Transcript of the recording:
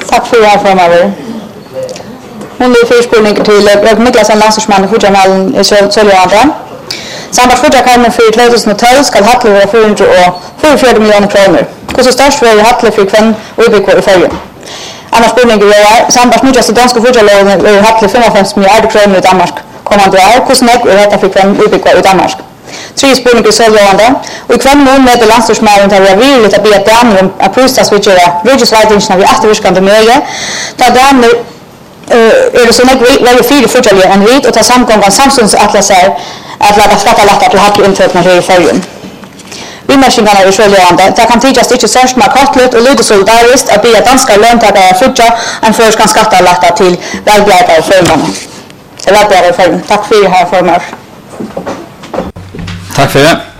Tack för det här framöver. Hon är förspårning till Niklas Landstordsman och Fudjamalen i Söljövanda. Sambart Fudjakarmen för 2012 ska Hatle vara 444 miljoner kronor. Hur så störst var Hatle för kvann och UBK i följen. Annars spårning är sambart nyaste danska Fudjaloven är Hatle 55 miljarder kronor i Danmark kommande år. Hur snägg är detta för kvann UBK i Danmark. 3 spårning i Söljövanda. Och i kvann mån med Landstordsmannen tar vi virligt att be att Danmark att pustasvitsgöra ryggesvärdingsna vid eftervirkande möje. Där Danmark är det så mycket väldigt fyra fortsättningar än vid och ta samgången samfundsatlaser att lägga skattelättar till Hatle intäkterna här i följen. Vimärskingarna är Söljövanda. Det kan tidigast inte särskilt markatligt och lyder solidariskt att be att danska löntagare flytta en förskan skattelättar till välbjärgare förmåner. Tack för det här formar. Tack för det.